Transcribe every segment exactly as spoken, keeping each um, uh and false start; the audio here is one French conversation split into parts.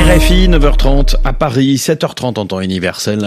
R F I, neuf heures trente à Paris, sept heures trente en temps universel.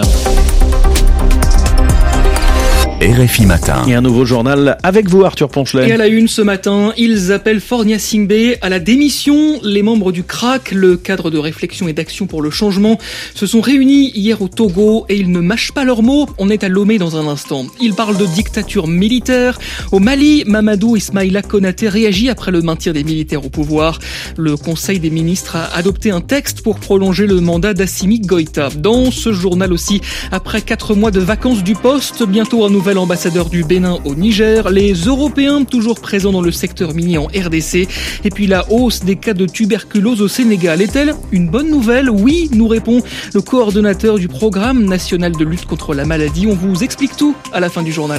R F I Matin. Et un nouveau journal avec vous, Arthur Ponchelet. Et à la une ce matin, ils appellent Faure Gnassingbé à la démission. Les membres du C R A C, le cadre de réflexion et d'action pour le changement, se sont réunis hier au Togo et ils ne mâchent pas leurs mots. On est à Lomé dans un instant. Ils parlent de dictature militaire. Au Mali, Mamadou Ismaïla Konaté réagit après le maintien des militaires au pouvoir. Le Conseil des ministres a adopté un texte pour prolonger le mandat d'Assimi Goïta. Dans ce journal aussi, après quatre mois de vacances du poste, bientôt un nouvel ambassadeur du Bénin au Niger, les Européens toujours présents dans le secteur minier en R D C, et puis la hausse des cas de tuberculose au Sénégal. Est-elle une bonne nouvelle ? Oui, nous répond le coordonnateur du programme national de lutte contre la maladie. On vous explique tout à la fin du journal.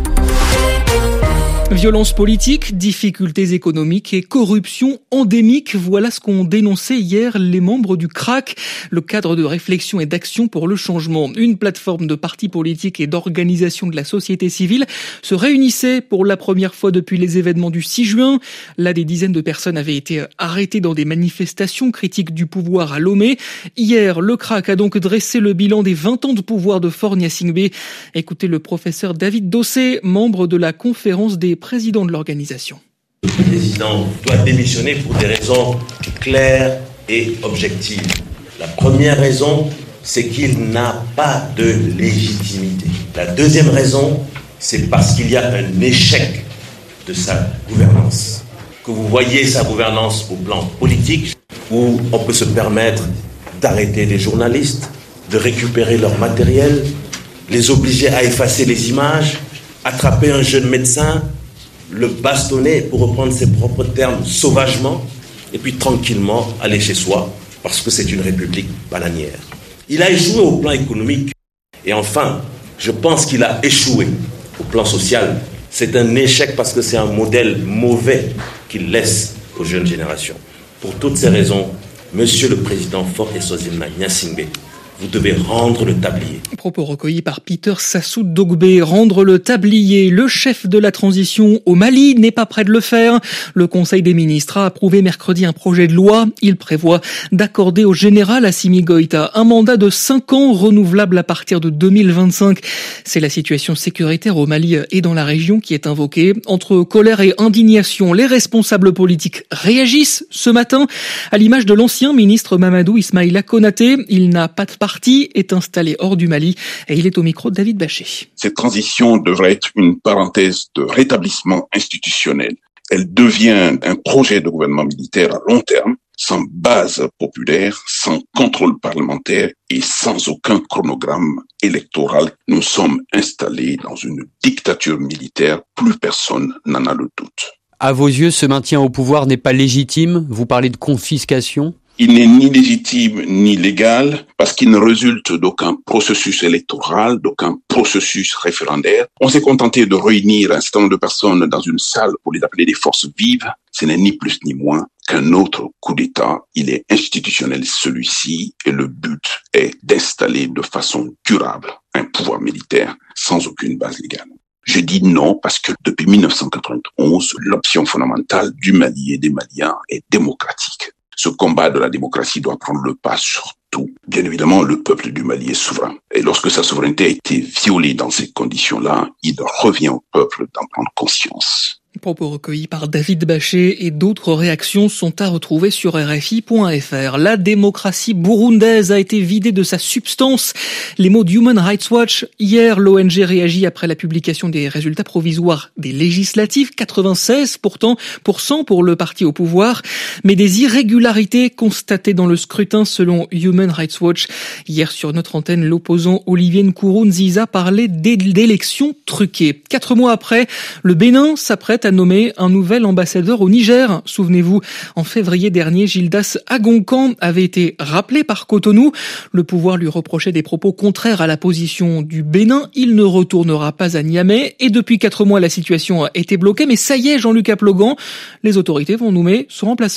Violence politique, difficultés économiques et corruption endémique, voilà ce qu'ont dénoncé hier les membres du C R A C, le cadre de réflexion et d'action pour le changement. Une plateforme de partis politiques et d'organisation de la société civile se réunissait pour la première fois depuis les événements du six juin. Là, des dizaines de personnes avaient été arrêtées dans des manifestations critiques du pouvoir à Lomé. Hier, le C R A C a donc dressé le bilan des vingt ans de pouvoir de Faure Gnassingbé. Écoutez le professeur David Dossé, membre de la conférence des président de l'organisation. Le président doit démissionner pour des raisons claires et objectives. La première raison, c'est qu'il n'a pas de légitimité. La deuxième raison, c'est parce qu'il y a un échec de sa gouvernance. Que vous voyez sa gouvernance au plan politique, où on peut se permettre d'arrêter des journalistes, de récupérer leur matériel, les obliger à effacer les images, attraper un jeune médecin, le bastonner, pour reprendre ses propres termes, sauvagement, et puis tranquillement aller chez soi, parce que c'est une république bananière. Il a échoué au plan économique, et enfin, je pense qu'il a échoué au plan social. C'est un échec parce que c'est un modèle mauvais qu'il laisse aux jeunes générations. Pour toutes ces raisons, Monsieur le Président Faure Gnassingbé, vous devez rendre le tablier. Propos recueillis par Peter Sassou Dogbé. Rendre le tablier. Le chef de la transition au Mali n'est pas prêt de le faire. Le Conseil des ministres a approuvé mercredi un projet de loi. Il prévoit d'accorder au général Assimi Goïta un mandat de cinq ans renouvelable à partir de deux mille vingt-cinq. C'est la situation sécuritaire au Mali et dans la région qui est invoquée. Entre colère et indignation, les responsables politiques réagissent ce matin. À l'image de l'ancien ministre Mamadou Ismaïla Konaté, il n'a pas de parti, est installé hors du Mali et il est au micro de David Bachet. Cette transition devrait être une parenthèse de rétablissement institutionnel. Elle devient un projet de gouvernement militaire à long terme, sans base populaire, sans contrôle parlementaire et sans aucun chronogramme électoral. Nous sommes installés dans une dictature militaire, plus personne n'en a le doute. À vos yeux, ce maintien au pouvoir n'est pas légitime ? Vous parlez de confiscation ? Il n'est ni légitime ni légal parce qu'il ne résulte d'aucun processus électoral, d'aucun processus référendaire. On s'est contenté de réunir un certain nombre de personnes dans une salle pour les appeler des forces vives. Ce n'est ni plus ni moins qu'un autre coup d'État. Il est institutionnel celui-ci et le but est d'installer de façon durable un pouvoir militaire sans aucune base légale. Je dis non parce que depuis mille neuf cent quatre-vingt-onze, l'option fondamentale du Mali et des Maliens est démocratique. Ce combat de la démocratie doit prendre le pas sur tout. Bien évidemment, le peuple du Mali est souverain. Et lorsque sa souveraineté a été violée dans ces conditions-là, il revient au peuple d'en prendre conscience. Propos recueillis par David Bachet et d'autres réactions sont à retrouver sur R F I point F R. La démocratie burundaise a été vidée de sa substance. Les mots d'Human Rights Watch. Hier, l'O N G réagit après la publication des résultats provisoires des législatives. quatre-vingt-seize pourtant pour cent pour le parti au pouvoir. Mais des irrégularités constatées dans le scrutin selon Human Rights Watch. Hier, sur notre antenne, l'opposant Olivier Nkurunziza parlait d'élections truquées. Quatre mois après, le Bénin s'apprête à nommer un nouvel ambassadeur au Niger. Souvenez-vous, en février dernier, Gildas Agonkan avait été rappelé par Cotonou. Le pouvoir lui reprochait des propos contraires à la position du Bénin. Il ne retournera pas à Niamey. Et depuis quatre mois, la situation a été bloquée. Mais ça y est, Jean-Luc Aplogan, les autorités vont nommer son remplaçant.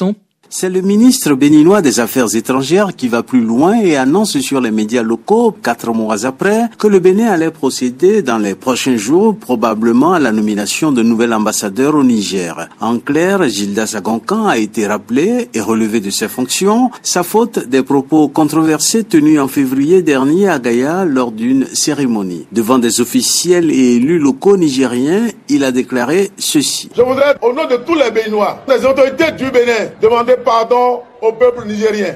C'est le ministre béninois des Affaires étrangères qui va plus loin et annonce sur les médias locaux, quatre mois après, que le Bénin allait procéder dans les prochains jours, probablement à la nomination de nouvel ambassadeur au Niger. En clair, Gildas Agonkan a été rappelé et relevé de ses fonctions, sa faute des propos controversés tenus en février dernier à Gaïa lors d'une cérémonie. Devant des officiels et élus locaux nigériens, il a déclaré ceci. Je voudrais, au nom de tous les Béninois, les autorités du Bénin, demander pardon au peuple nigérien.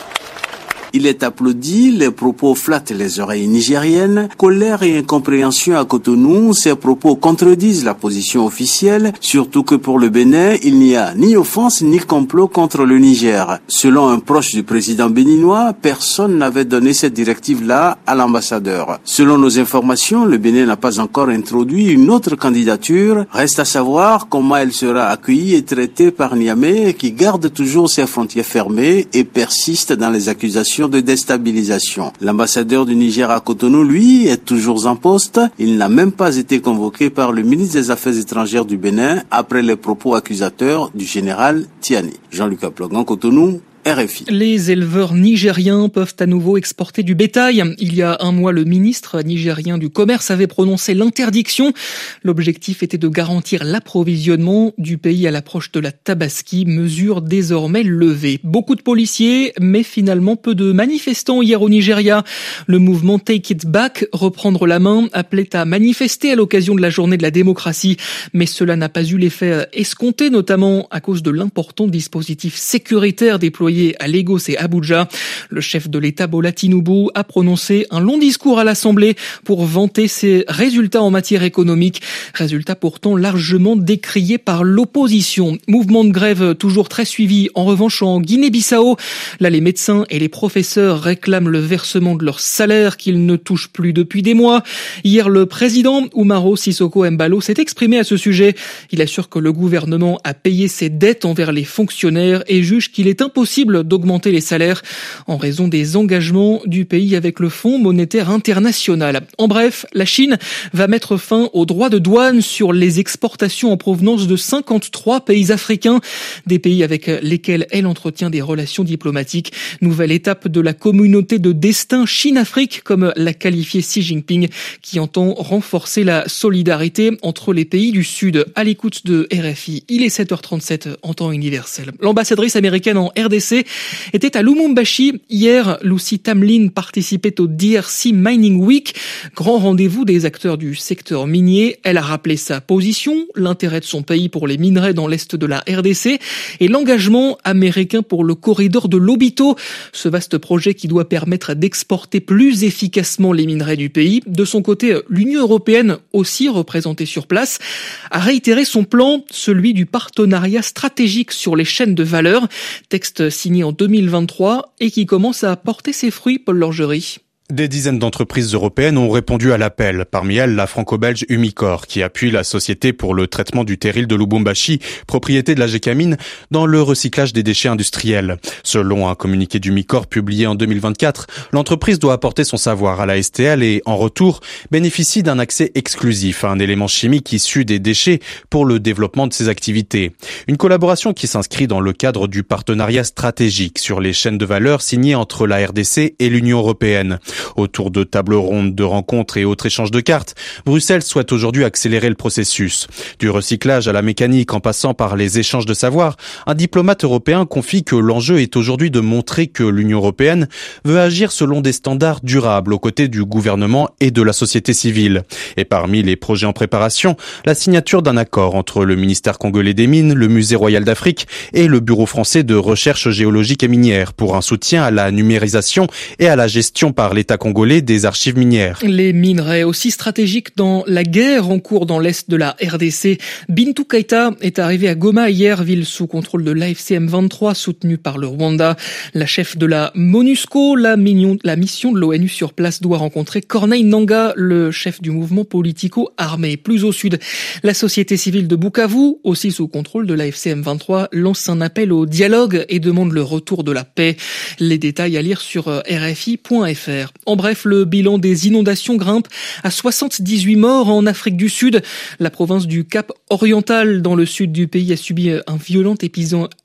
Il est applaudi, les propos flattent les oreilles nigériennes, colère et incompréhension à Cotonou, ces propos contredisent la position officielle, surtout que pour le Bénin, il n'y a ni offense ni complot contre le Niger. Selon un proche du président béninois, personne n'avait donné cette directive-là à l'ambassadeur. Selon nos informations, le Bénin n'a pas encore introduit une autre candidature. Reste à savoir comment elle sera accueillie et traitée par Niamey, qui garde toujours ses frontières fermées et persiste dans les accusations de déstabilisation. L'ambassadeur du Niger à Cotonou, lui, est toujours en poste. Il n'a même pas été convoqué par le ministre des Affaires étrangères du Bénin après les propos accusateurs du général Tiani. Jean-Luc Aplogan, Cotonou, R F I. Les éleveurs nigériens peuvent à nouveau exporter du bétail. Il y a un mois, le ministre nigérien du Commerce avait prononcé l'interdiction. L'objectif était de garantir l'approvisionnement du pays à l'approche de la Tabaski, mesure désormais levée. Beaucoup de policiers, mais finalement peu de manifestants hier au Nigeria. Le mouvement Take It Back, reprendre la main, appelait à manifester à l'occasion de la journée de la démocratie. Mais cela n'a pas eu l'effet escompté, notamment à cause de l'important dispositif sécuritaire déployé à Lagos et Abuja. Le chef de l'État, Bola Tinubu, a prononcé un long discours à l'Assemblée pour vanter ses résultats en matière économique. Résultats pourtant largement décriés par l'opposition. Mouvement de grève toujours très suivi. En revanche, en Guinée-Bissau, là, les médecins et les professeurs réclament le versement de leur salaire qu'ils ne touchent plus depuis des mois. Hier, le président Umaro Sissoko Embalo s'est exprimé à ce sujet. Il assure que le gouvernement a payé ses dettes envers les fonctionnaires et juge qu'il est impossible d'augmenter les salaires en raison des engagements du pays avec le Fonds monétaire international. En bref, la Chine va mettre fin aux droits de douane sur les exportations en provenance de cinquante-trois pays africains, des pays avec lesquels elle entretient des relations diplomatiques. Nouvelle étape de la communauté de destin Chine-Afrique, comme l'a qualifié Xi Jinping, qui entend renforcer la solidarité entre les pays du Sud. À l'écoute de R F I, il est sept heures trente-sept en temps universel. L'ambassadrice américaine en R D C était à Lumumbashi. Hier, Lucy Tamlin participait au D R C Mining Week, grand rendez-vous des acteurs du secteur minier. Elle a rappelé sa position, l'intérêt de son pays pour les minerais dans l'est de la R D C et l'engagement américain pour le corridor de Lobito, ce vaste projet qui doit permettre d'exporter plus efficacement les minerais du pays. De son côté, l'Union européenne, aussi représentée sur place, a réitéré son plan, celui du partenariat stratégique sur les chaînes de valeur, texte signé en deux mille vingt-trois et qui commence à porter ses fruits, Paul Lorgerie. Des dizaines d'entreprises européennes ont répondu à l'appel. Parmi elles, la franco-belge Umicore, qui appuie la société pour le traitement du terril de Lubumbashi, propriété de la Gécamine, dans le recyclage des déchets industriels. Selon un communiqué d'Umicore publié en deux mille vingt-quatre, l'entreprise doit apporter son savoir à la S T L et, en retour, bénéficie d'un accès exclusif à un élément chimique issu des déchets pour le développement de ses activités. Une collaboration qui s'inscrit dans le cadre du partenariat stratégique sur les chaînes de valeur signé entre la R D C et l'Union européenne. Autour de tables rondes, de rencontres et autres échanges de cartes, Bruxelles souhaite aujourd'hui accélérer le processus. Du recyclage à la mécanique en passant par les échanges de savoir, un diplomate européen confie que l'enjeu est aujourd'hui de montrer que l'Union européenne veut agir selon des standards durables aux côtés du gouvernement et de la société civile. Et parmi les projets en préparation, la signature d'un accord entre le ministère congolais des Mines, le Musée royal d'Afrique et le Bureau français de recherche géologique et minière pour un soutien à la numérisation et à la gestion par l'État congolais des archives minières. Les minerais aussi stratégiques dans la guerre en cours dans l'est de la R D C. Bintou Keïta est arrivé à Goma hier, ville sous contrôle de l'A F C M vingt-trois, soutenue par le Rwanda. La chef de la MONUSCO, la, mignon, la mission de l'ONU sur place, doit rencontrer Corneille Nangaa, le chef du mouvement politico-armé. Plus au sud, la société civile de Bukavu, aussi sous contrôle de l'A F C M vingt-trois, lance un appel au dialogue et demande le retour de la paix. Les détails à lire sur R F I point F R. En bref, le bilan des inondations grimpe à soixante-dix-huit morts en Afrique du Sud. La province du Cap oriental, dans le sud du pays, a subi un violent épisode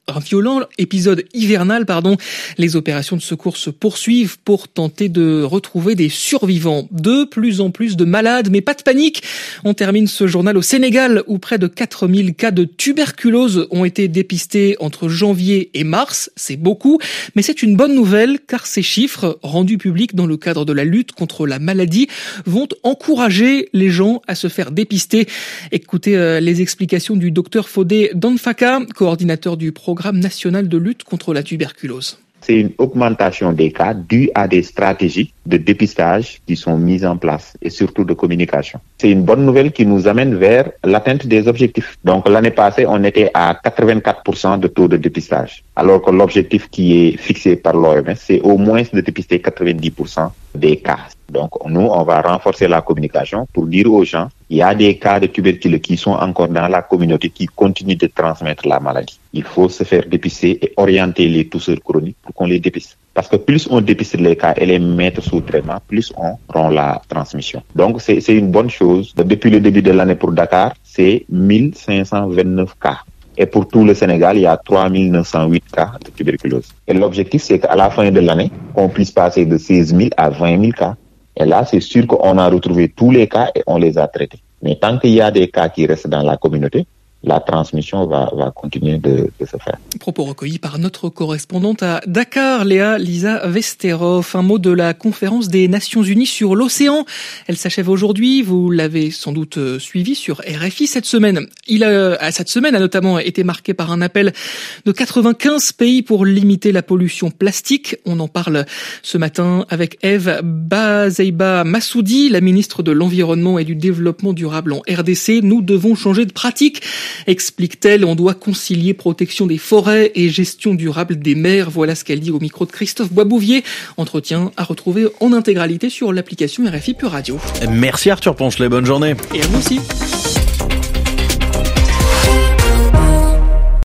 un violent épisode hivernal, pardon. Les opérations de secours se poursuivent pour tenter de retrouver des survivants. De plus en plus de malades, mais pas de panique. On termine ce journal au Sénégal, où près de quatre mille cas de tuberculose ont été dépistés entre janvier et mars. C'est beaucoup, mais c'est une bonne nouvelle, car ces chiffres, rendus publics dans le cadre de la lutte contre la maladie, vont encourager les gens à se faire dépister. Écoutez euh, les explications du docteur Fodé Danfaka, coordinateur du programme national de lutte contre la tuberculose. C'est une augmentation des cas due à des stratégies de dépistage qui sont mises en place et surtout de communication. C'est une bonne nouvelle qui nous amène vers l'atteinte des objectifs. Donc l'année passée, on était à quatre-vingt-quatre pour cent de taux de dépistage, alors que l'objectif qui est fixé par l'O M S, c'est au moins de dépister quatre-vingt-dix pour cent des cas. Donc nous, on va renforcer la communication pour dire aux gens, il y a des cas de tuberculose qui sont encore dans la communauté qui continuent de transmettre la maladie. Il faut se faire dépister et orienter les tousseurs chroniques pour qu'on les dépiste. Parce que plus on dépiste les cas et les mettre sous traitement, plus on rompt la transmission. Donc c'est, c'est une bonne chose. Depuis le début de l'année pour Dakar, c'est mille cinq cent vingt-neuf cas. Et pour tout le Sénégal, il y a trois mille neuf cent huit cas de tuberculose. Et l'objectif, c'est qu'à la fin de l'année, on puisse passer de seize mille à vingt mille cas. Et là, c'est sûr qu'on a retrouvé tous les cas et on les a traités. Mais tant qu'il y a des cas qui restent dans la communauté, la transmission va, va continuer de, de se faire. Propos recueillis par notre correspondante à Dakar, Léa Lisa Vesterov. Un mot de la conférence des Nations Unies sur l'océan. Elle s'achève aujourd'hui. Vous l'avez sans doute suivi sur R F I cette semaine. Il a, cette semaine a notamment été marquée par un appel de quatre-vingt-quinze pays pour limiter la pollution plastique. On en parle ce matin avec Eve Bazeiba Massoudi, la ministre de l'Environnement et du Développement durable en R D C. Nous devons changer de pratique, explique-t-elle. On doit concilier protection des forêts et gestion durable des mers. Voilà ce qu'elle dit au micro de Christophe Boisbouvier. Entretien à retrouver en intégralité sur l'application R F I Pure Radio. Merci Arthur Ponchelet, bonne journée. Et à vous aussi.